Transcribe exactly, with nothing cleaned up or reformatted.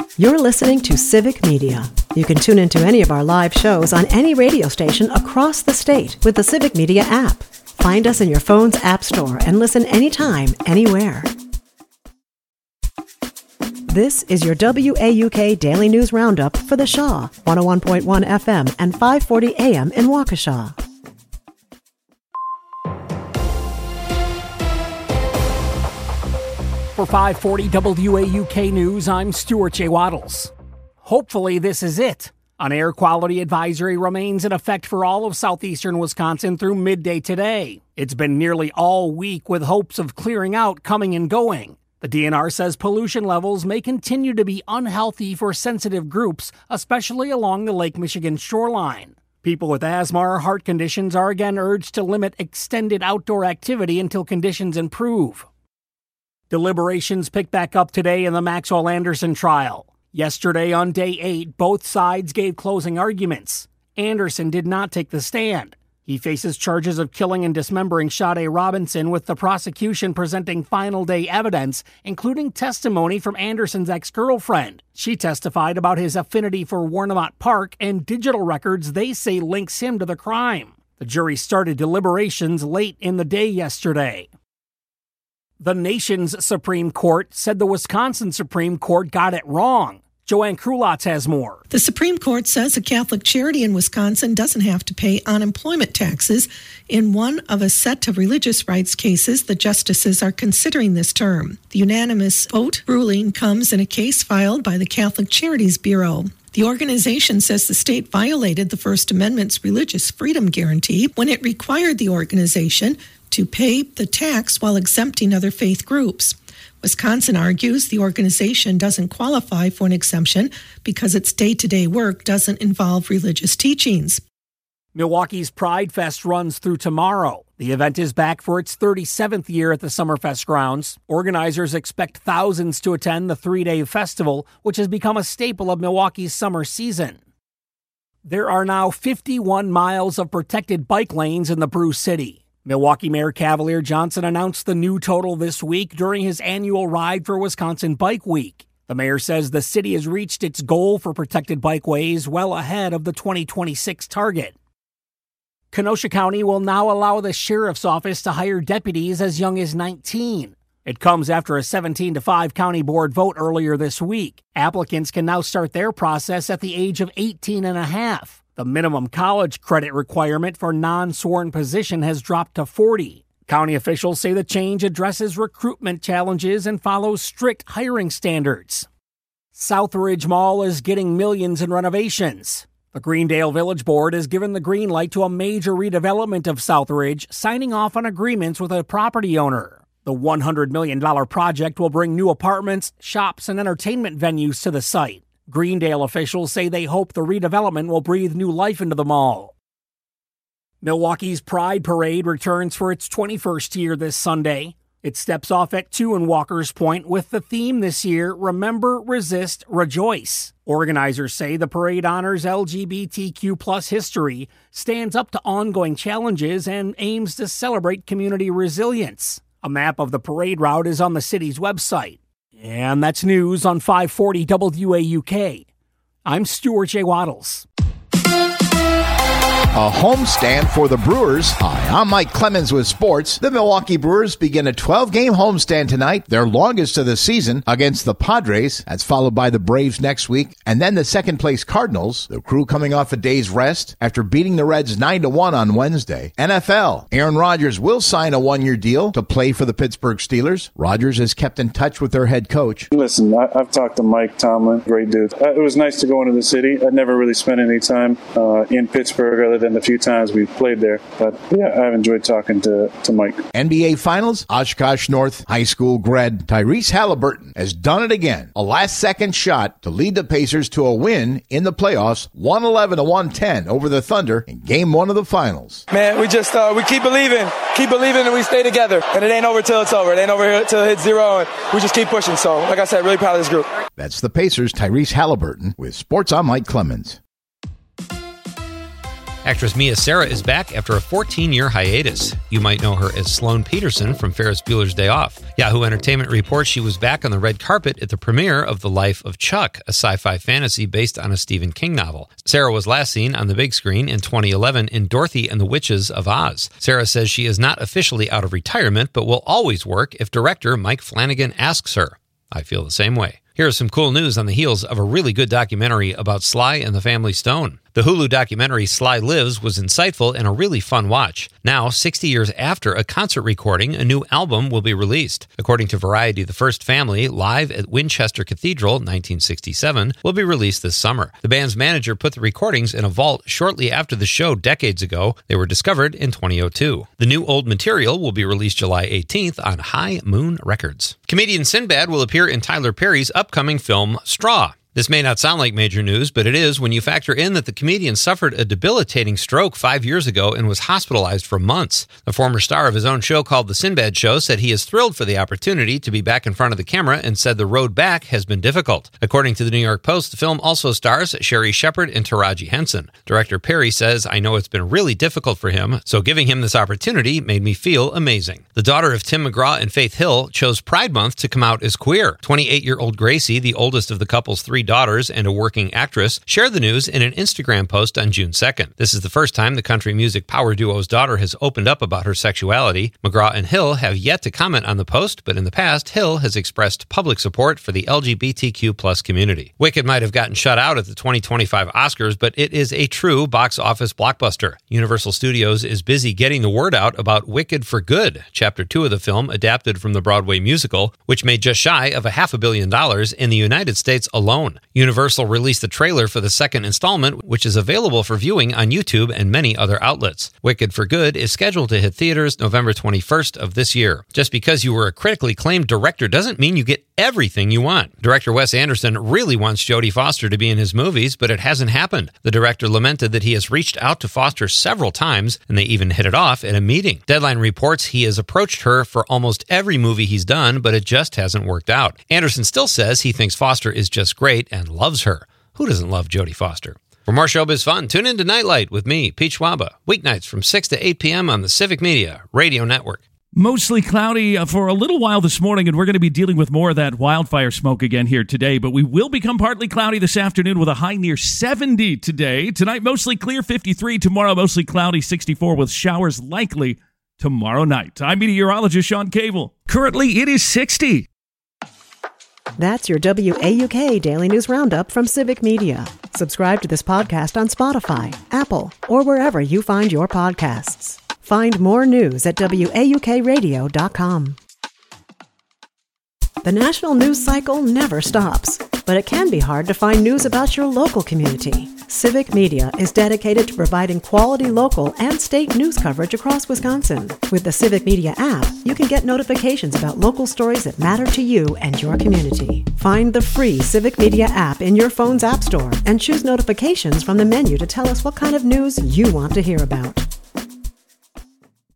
You're listening to Civic Media. You can tune into any of our live shows on any radio station across the state with the Civic Media app. Find us in your phone's app store and listen anytime, anywhere. This is your W A U K Daily News Roundup for the Shaw, one oh one point one F M and five forty A M in Waukesha. For five forty W A U K News, I'm Stuart J. Waddles. Hopefully this is it. An air quality advisory remains in effect for all of southeastern Wisconsin through midday today. It's been nearly all week with hopes of clearing out coming and going. The D N R says pollution levels may continue to be unhealthy for sensitive groups, especially along the Lake Michigan shoreline. People with asthma or heart conditions are again urged to limit extended outdoor activity until conditions improve. Deliberations picked back up today in the Maxwell Anderson trial. Yesterday on day eight, both sides gave closing arguments. Anderson did not take the stand. He faces charges of killing and dismembering Sade Robinson, with the prosecution presenting final day evidence, including testimony from Anderson's ex-girlfriend. She testified about his affinity for Warnemont Park and digital records they say links him to the crime. The jury started deliberations late in the day yesterday. The nation's Supreme Court said the Wisconsin Supreme Court got it wrong. Joanne Krulotz has more. The Supreme Court says a Catholic charity in Wisconsin doesn't have to pay unemployment taxes in one of a set of religious rights cases the justices are considering this term. The unanimous vote ruling comes in a case filed by the Catholic Charities Bureau. The organization says the state violated the First Amendment's religious freedom guarantee when it required the organization to pay the tax while exempting other faith groups. Wisconsin argues the organization doesn't qualify for an exemption because its day-to-day work doesn't involve religious teachings. Milwaukee's Pride Fest runs through tomorrow. The event is back for its thirty-seventh year at the Summerfest grounds. Organizers expect thousands to attend the three-day festival, which has become a staple of Milwaukee's summer season. There are now fifty-one miles of protected bike lanes in the Brew City. Milwaukee Mayor Cavalier Johnson announced the new total this week during his annual Ride for Wisconsin Bike Week. The mayor says the city has reached its goal for protected bikeways well ahead of the twenty twenty-six target. Kenosha County will now allow the sheriff's office to hire deputies as young as nineteen. It comes after a seventeen to five county board vote earlier this week. Applicants can now start their process at the age of eighteen and a half. The minimum college credit requirement for non-sworn position has dropped to forty. County officials say the change addresses recruitment challenges and follows strict hiring standards. Southridge Mall is getting millions in renovations. The Greendale Village Board has given the green light to a major redevelopment of Southridge, signing off on agreements with a property owner. The one hundred million dollars project will bring new apartments, shops, and entertainment venues to the site. Greendale officials say they hope the redevelopment will breathe new life into the mall. Milwaukee's Pride Parade returns for its twenty-first year this Sunday. It steps off at two in Walker's Point with the theme this year, Remember, Resist, Rejoice. Organizers say the parade honors L G B T Q plus history, stands up to ongoing challenges, and aims to celebrate community resilience. A map of the parade route is on the city's website. And that's news on five forty W A U K. I'm Stuart J. Waddles. A homestand for the Brewers. Hi, I'm Mike Clemens with sports. The Milwaukee Brewers begin a twelve-game homestand tonight, their longest of the season, against the Padres. That's followed by the Braves next week, and then the second-place Cardinals. The Crew coming off a day's rest after beating the Reds nine to one on Wednesday. N F L. Aaron Rodgers will sign a one-year deal to play for the Pittsburgh Steelers. Rodgers has kept in touch with their head coach. Listen, I, I've talked to Mike Tomlin, great dude. Uh, it was nice to go into the city. I'd never really spent any time uh, in Pittsburgh other than the few times we've played there. But yeah, I've enjoyed talking to, to Mike. N B A Finals, Oshkosh North High School grad Tyrese Halliburton has done it again. A last-second shot to lead the Pacers to a win in the playoffs, one eleven to one ten over the Thunder in Game One of the Finals. Man, we just uh, we keep believing, keep believing, and we stay together. And it ain't over till it's over. It ain't over till it hits zero, and we just keep pushing. So, like I said, really proud of this group. That's the Pacers' Tyrese Halliburton with Sports. I'm Mike Clemens. Actress Mia Sara is back after a fourteen-year hiatus. You might know her as Sloane Peterson from Ferris Bueller's Day Off. Yahoo Entertainment reports she was back on the red carpet at the premiere of The Life of Chuck, a sci-fi fantasy based on a Stephen King novel. Sara was last seen on the big screen in twenty eleven in Dorothy and the Witches of Oz. Sara says she is not officially out of retirement, but will always work if director Mike Flanagan asks her. I feel the same way. Here's some cool news on the heels of a really good documentary about Sly and the Family Stone. The Hulu documentary Sly Lives was insightful and a really fun watch. Now, sixty years after a concert recording, a new album will be released. According to Variety, the first family, live at Winchester Cathedral, nineteen sixty-seven, will be released this summer. The band's manager put the recordings in a vault shortly after the show decades ago. They were discovered in twenty oh two. The new old material will be released July eighteenth on High Moon Records. Comedian Sinbad will appear in Tyler Perry's upcoming film Straw. This may not sound like major news, but it is when you factor in that the comedian suffered a debilitating stroke five years ago and was hospitalized for months. The former star of his own show called The Sinbad Show said he is thrilled for the opportunity to be back in front of the camera and said the road back has been difficult. According to the New York Post, the film also stars Sherry Shepherd and Taraji Henson. Director Perry says, "I know it's been really difficult for him, so giving him this opportunity made me feel amazing." The daughter of Tim McGraw and Faith Hill chose Pride Month to come out as queer. twenty-eight-year-old Gracie, the oldest of the couple's three daughters and a working actress, shared the news in an Instagram post on June second. This is the first time the country music power duo's daughter has opened up about her sexuality. McGraw and Hill have yet to comment on the post, but in the past, Hill has expressed public support for the L G B T Q plus community. Wicked might have gotten shut out at the twenty twenty-five Oscars, but it is a true box office blockbuster. Universal Studios is busy getting the word out about Wicked for Good, chapter two of the film adapted from the Broadway musical, which made just shy of a half a billion dollars in the United States alone. Universal released the trailer for the second installment, which is available for viewing on YouTube and many other outlets. Wicked for Good is scheduled to hit theaters November twenty-first of this year. Just because you were a critically acclaimed director doesn't mean you get everything you want. Director Wes Anderson really wants Jodie Foster to be in his movies, but it hasn't happened. The director lamented that he has reached out to Foster several times, and they even hit it off at a meeting. Deadline reports he has approached her for almost every movie he's done, but it just hasn't worked out. Anderson still says he thinks Foster is just great and loves her. Who doesn't love Jodie Foster? For more showbiz fun, tune in to Nightlight with me, Pete Schwaba, weeknights from six to eight p.m. on the Civic Media Radio Network. Mostly cloudy for a little while this morning, and we're going to be dealing with more of that wildfire smoke again here today, but we will become partly cloudy this afternoon with a high near seventy today. Tonight, mostly clear, fifty-three. Tomorrow, mostly cloudy, sixty-four, with showers likely tomorrow night. I'm meteorologist Sean Cable. Currently, it is sixty. That's your W A U K Daily News Roundup from Civic Media. Subscribe to this podcast on Spotify, Apple, or wherever you find your podcasts. Find more news at W A U K radio dot com. The national news cycle never stops, but it can be hard to find news about your local community. Civic Media is dedicated to providing quality local and state news coverage across Wisconsin. With the Civic Media app, you can get notifications about local stories that matter to you and your community. Find the free Civic Media app in your phone's app store and choose notifications from the menu to tell us what kind of news you want to hear about.